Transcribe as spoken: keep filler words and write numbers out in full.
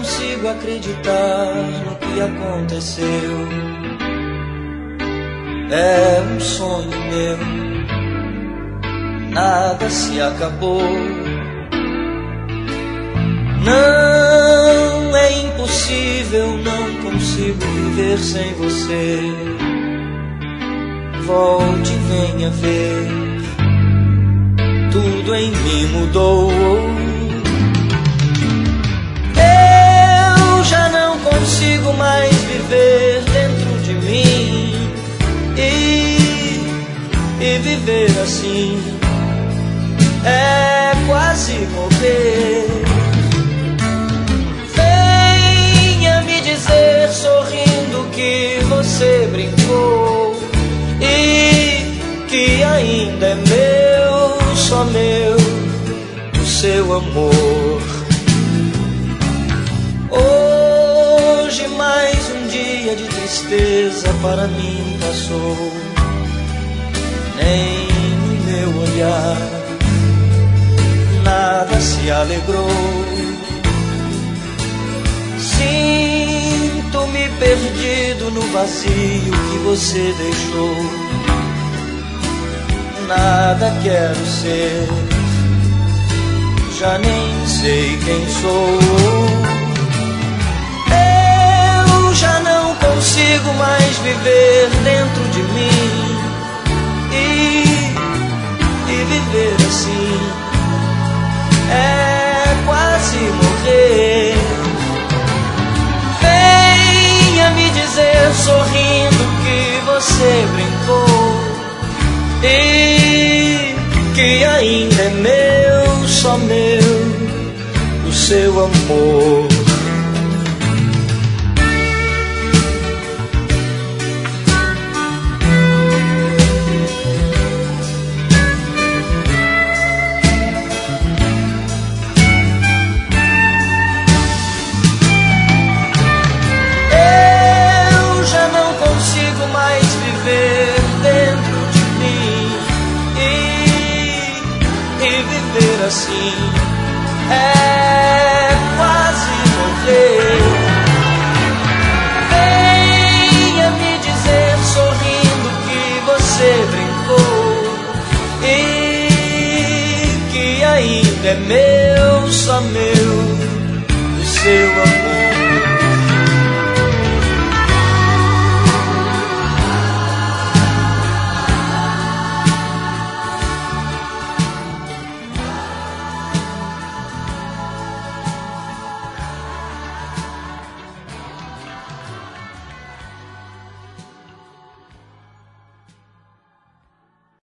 consigo acreditar no que aconteceu. É um sonho meu, nada se acabou. Não é impossível, não consigo viver sem você. Volte e venha ver, tudo em mim mudou. Eu já não consigo mais viver dentro de mim. E, e viver assim é quase morrer. Venha me dizer sorrindo que você brincou e que ainda é meu, só meu, o seu amor. Hoje mais um dia de tristeza para mim passou. Nem no meu olhar nada se alegrou. Sinto-me perdido no vazio que você deixou. Nada quero ser, já nem sei quem sou. Eu já não consigo mais viver dentro de mim. E, e viver assim é quase morrer. Venha me dizer sorrindo que você brincou e que ainda é meu, só meu, o seu amor. Assim é quase morrer. Venha me dizer sorrindo que você brincou e que ainda é meu, só meu, o seu amor.